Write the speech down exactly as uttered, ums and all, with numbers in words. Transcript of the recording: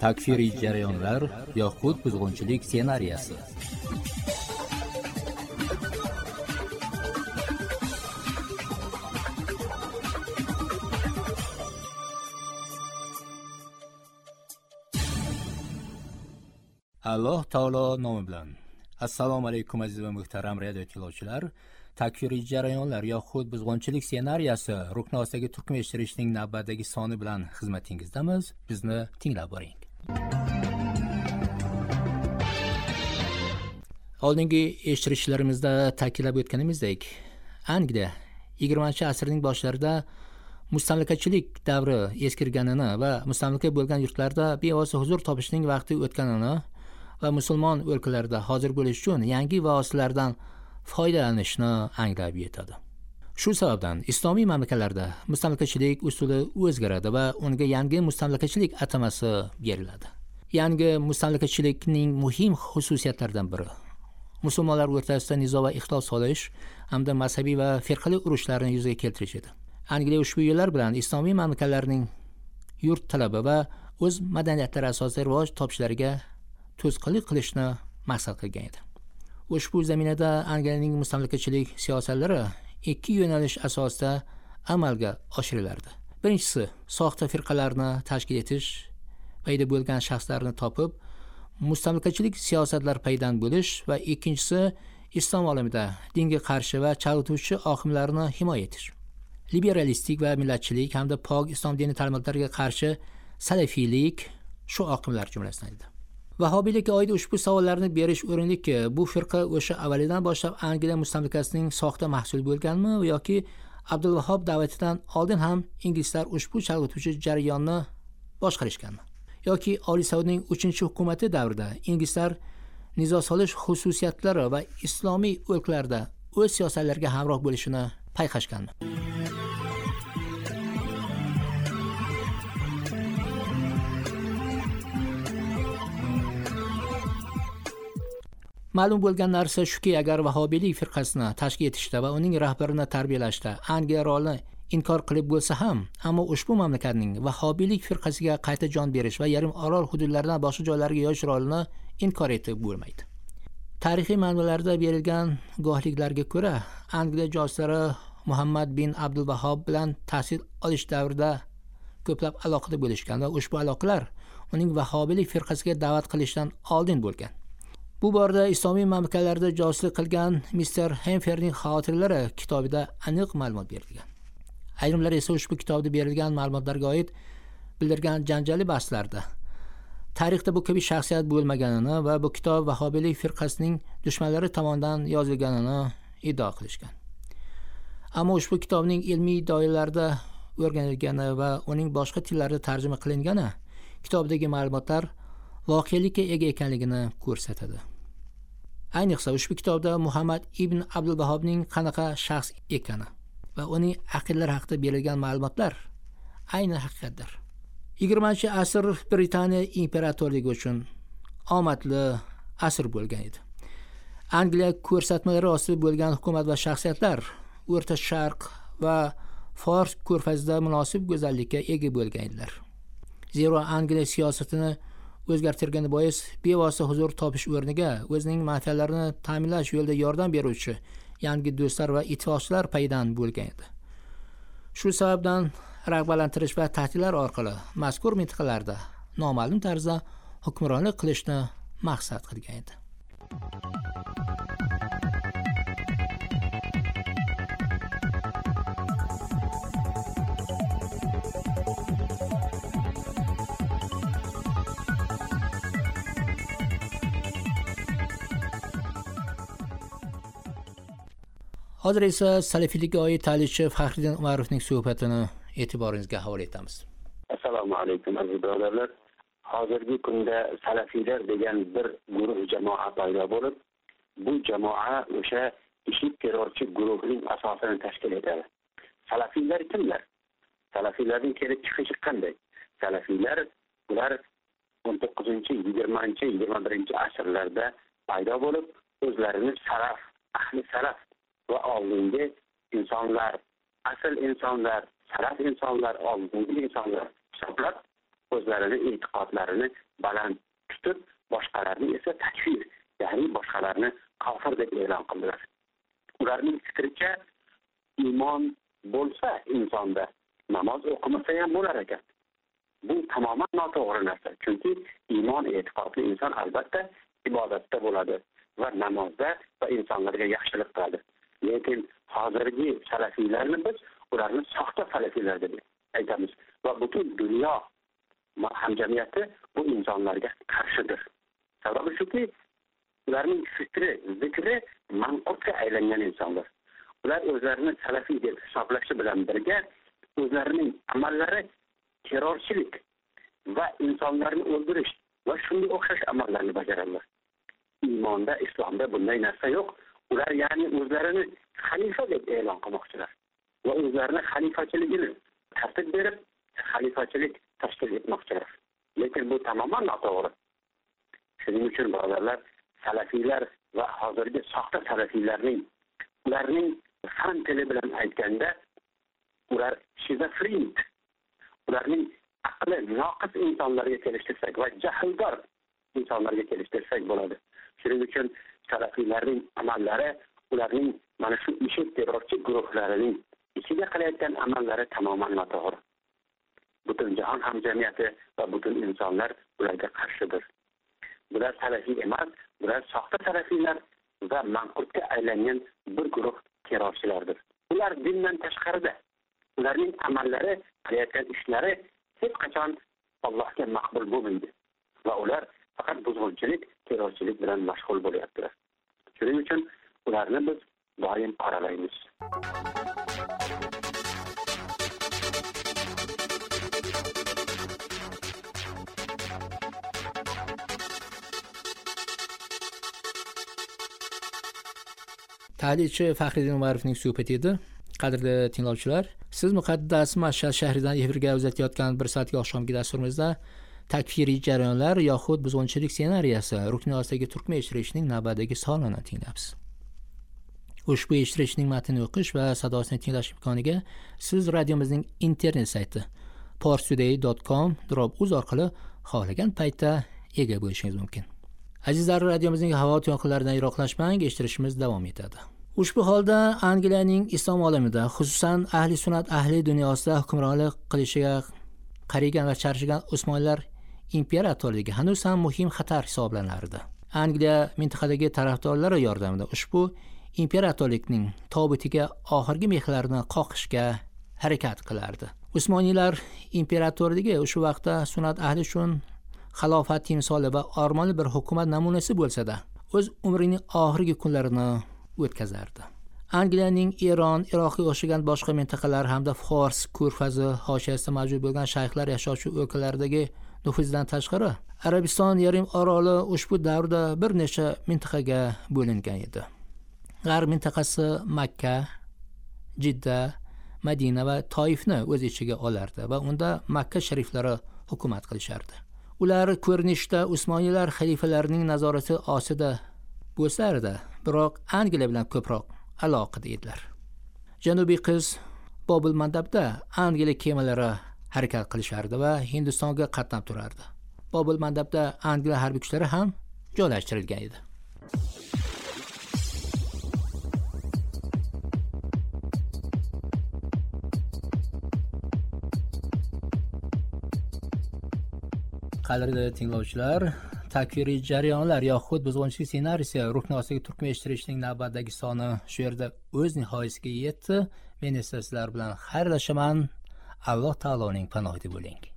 takfiriy jarayonlar yoxud buzg'unchilik ssenariysi. Alloh taolo nomi bilan. Assalomu alaykum aziz va muhtaram radio tinglovchilar. Takfiriy jarayonlar yoxud buzg'unchilik ssenariysi rukni ostidagi turkum eshittirishning navbatdagi soni bilan xizmatingizdamiz. Bizni tinglab boring. Oldingi eshittirishlarimizda ta'kidlab o'tganimizdek, Angliya yigirmanchi asrning boshlarida mustamlakachilik davri eskirganini va mustamlaka bo'lgan yurtlarda bevosita huzur topishning vaqti o'tganini va musulmon o'lkalarda hozir bo'lish uchun yangi vositalardan foydalanishni anglab yetadi. Shu sababdan islomiy mamlakatlarda mustamlakachilik usuli o'zgaradi va unga yangi mustamlakachilik atamasi beriladi. Yangi mustamlakachilikning muhim xususiyatlaridan biri musulmonlar o'rtasida nizo va ixtilof solish hamda mazhabiy va firqali urushlarni yuzaga keltirish edi. Angliya ushbu yo'llar bilan islomiy mamlakatlarning yurt talabi va o'z madaniyatlari asosida rivoj topishlariga to'sqinlik qilishni maqsad qilgan edi. Ushbu zaminada Angliyaning mustamlakachilik siyosatlari ikki yo'nalish asosida amalga oshirilardi. Birinchisi, soxta firqalarni tashkil etish, paydo bo'lgan shaxslarni topib, mustamlakachilik siyosatlar paydan bo'lish va ikkinchisi, islom olamida dinga qarshi va chalg'ituvchi oqimlarni himoya etish. Liberalistik va millatchilik hamda pok islom dini ta'limotlariga qarshi salafiylik shu oqimlar jumlasidan edi. Vahobiylikka oid ushbu savollarni berish o'rinliki, bu firqa o'sha avvalidan boshlab Angliya mustamlakasining soxta mahsuli bo'lganmi yoki Abdulvahob da'vatidan oldin ham inglizlar ushbu chalg'ituvchi jarayonni boshqarishganmi? Yoki Oliy Saudning uchinchi hukumati davrida inglizlar nizo solish xususiyatlari va islomiy o'lkalarda o'z siyosatlariga hamroh bo'lishini payqashganmi? Ma'lum bo'lgan narsa shuki, agar vahobiylik firqasini tashkil etishda va uning rahbarini tarbiyalashda Angliya rolini inkor qilib bo'lsa ham, ammo ushbu mamlakatning vahobiylik firqasiga qayta jon berish va yarim orol hududlaridan boshqa joylarga yo'yish rolini inkor etib bo'lmaydi. Tarixiy manbalarda berilgan guvohliklarga ko'ra, Angliya josuslari Muhammad bin Abdulvahob bilan tahsil olish davrida ko'plab aloqada bo'lishgan va ushbu aloqalar uning vahobiylik firqasiga da'vat qilishdan oldin bo'lgan. Bu borada islomiy mamlakatlarda josuslik qilgan mister Hemferning xotiralari kitobida aniq ma'lumot berilgan. Ayrimlar esa ushbu kitobda berilgan ma'lumotlarga oid bildirgan janjali bahslarda tarixda bu kabi shaxsiyat bo'lmaganini va bu kitob vahobiylik firqasining dushmanlari tomonidan yozilganini iddao qilishgan. Ammo ushbu kitobning ilmiy doiralarda o'rganilgani va uning boshqa tillarda tarjima qilingani kitobdagi ma'lumotlar voqelikka ega ekanligini ko'rsatadi. Ayniqsa ushbu kitobda Muhammad ibn Abdulvahobning qanaqa shaxs ekani va uning aqidalari haqida berilgan ma'lumotlar ayni haqiqatdir. yigirmanchi asr Britaniya imperatorligi uchun omadli asr bo'lgan edi. Angliya ko'rsatmalari ostida bo'lgan hukumat va shaxsiyatlar O'rta Sharq va Fors ko'rfazida munosib go'zallikka ega bo'lgan edilar. Zero Angliya siyosatini o'zgartirgani bois bevosita huzur topish o'rniga o'zining manfaatlarini ta'minlash yo'lida yordam beruvchi yangi do'stlar va ittifoqchilar paydan bo'lgan edi. Shu sababdan rag'batlantirish va tahdidlar orqali mazkur mintaqalarda noma'lum tarzda hukmronlik qilishni maqsad qilgan edi. Hozir esa salafiylikka oid tahlilchi Faxriddin Umarovning suhbatini e'tiboringizga havola etamiz. Assalomu alaykum aziz birodarlar. Hozirgi kunda salafiylar degan bir guruh jamoa paydo bo'lib, bu jamoa o'sha ishib terrorchi guruhning asosini tashkil etadi. Salafiylar kimlar? Salafiylarning kelib chiqishi qanday? Salafiylar ular o'n to'qqizinchi, yigirmanchi, yigirma birinchi asrlarda paydo bo'lib, o'zlarini salaf, ahli salaf va oldingi insonlar, asl insonlar, salaf insonlar, oldingi insonlar hisoblab o'zlarini e'tiqodlarini baland tutib, boshqalarni esa takfir, ya'ni boshqalarni kofir deb e'lon qildilar. Ularning fikricha iymon bo'lsa insonda namoz o'qimasa ham bo'lar ekan. Bu tamoman noto'g'ri narsa. Chunki iymon e'tiqodli inson albatta ibodatda bo'ladi va namozda va insonlarga yaxshilik qiladi. Lekin hozirgi salafiylarni biz ularni soxta salafiylar deb aytamiz va butun dunyo hamjamiyati bu insonlarga qarshidir. Sababi shuki, ularning fikri, zikri manqurtga aylangan insonlar. Ular o'zlarini salafiy deb hisoblashi bilan birga o'zlarining amallari terrorchilik va insonlarni o'ldirish va shunga o'xshash amallarni bajaradilar. Iymonda, islomda bunday narsa yo'q. Ular ya'ni o'zlarini xalifa deb e'lon qilmoqchilar va o'zlarini xalifachiligini tartib berib, xalifachilik tashkil etmoqchilar. Lekin bu tamoman noto'g'ri. Shuning uchun birodarlar, salafiylar va hozirgi soxta salafiylarning ularning fan tili bilan aytganda ular shizofren, ularning aqli noqis insonlarga kelishtirsak va jahldor insonlarga kelishtirsak bo'ladi. Shuning uchun salafiylarning amallari, ularning mana shu ishid terrorchi guruhlarining ichiga qilayotgan amallari tamoman noto'g'ri. Butun jahon hamjamiyati va butun insonlar ularga qarshidir. Bular salafiy emas, bular soxta salafiylar va manqurtga aylangan bir guruh terrorchilardir. Ular dindan tashqarida. Ularning amallari, qilayotgan ishlari hech qachon Allohga maqbul bo'lmaydi va ular faqat buzg'unchilik, terrorchilik bilan mashg'ul bo'lyaptilar. Shuning uchun ularni biz doim qoralaymiz. Tahlilchi Faxriddin Umarovning suhbati edi. Qadrli tinglovchilar, siz muqaddas Mashhad shahridan efirga uzatayotgan bir soatlik oqshomgi dasturimizda takfiriy jarayonlar yoxud buzg'unchilik ssenariyasi rukni ostidagi turkmen eshittirishning navbatdagi sonini tinglabsiz. Ushbu eshittirishning matnini o'qish va sadosini tinglash imkoniga siz radiomizning internet sayti parstoday dot com uz orqali xohlagan paytda ega bo'lishingiz mumkin. Azizlar, radiomizning havo to'lqinlaridan yiroqlashmang, eshittirishimiz davom etadi. Ushbu holda Angliyaning islom olamida, xususan ahli sunnat ahli dunyosida hukmronlik qilishiga qarigan va charchagan Usmonlar imperatorligi hanuz ham muhim xatar hisoblanardi. Angliya mintaqadagi tarafdorlari yordamida ushbu imperatorlikning tobutiga oxirgi mehlarni qoqishga harakat qilardi. Usmoniylar imperatorligi o'sha vaqtda sunnat ahli uchun xilofat timsoli va armonli bir hukumat namunasi bo'lsa-da, o'z umrining oxirgi kunlarini o'tkazardi. Angliyaning Eron, Iroqqa o'xshagan boshqa mintaqalar hamda Fors ko'rfazi hoshiyasida mavjud bo'lgan shayxlar yashovchi o'lkalardagi nufuzdan tashqari, Arabiston yarim oroli ushbu davrda bir necha mintaqaga bo'lingan edi. G'arb mintaqasi Makka, Jidda, Madina va Toifni o'z ichiga olardi va unda Makka shariflari hukumat qilishardi. Ular ko'rinishda Usmoniylar xalifalarining nazorati ostida bo'lsa-da, biroq Angliya bilan ko'proq aloqada edilar. Janubiy qiz Bobil mandabda Angliya kemalari harakat qilishardi va Hindistonga qatnab turardi. Bobil mandabda Angliya harbiy kuchlari ham joylashtirilgan edi. Qadrli tinglovchilar, takfiriy jarayonlar yoxud buzg'unchilik ssenariysi rukni ostidagi turkmen eshittirishning navbatdagi soni shu yerda o'z nihoyasiga yetdi. Men esa sizlar bilan xayrlashaman. Alloh taoloning panohida bo'ling.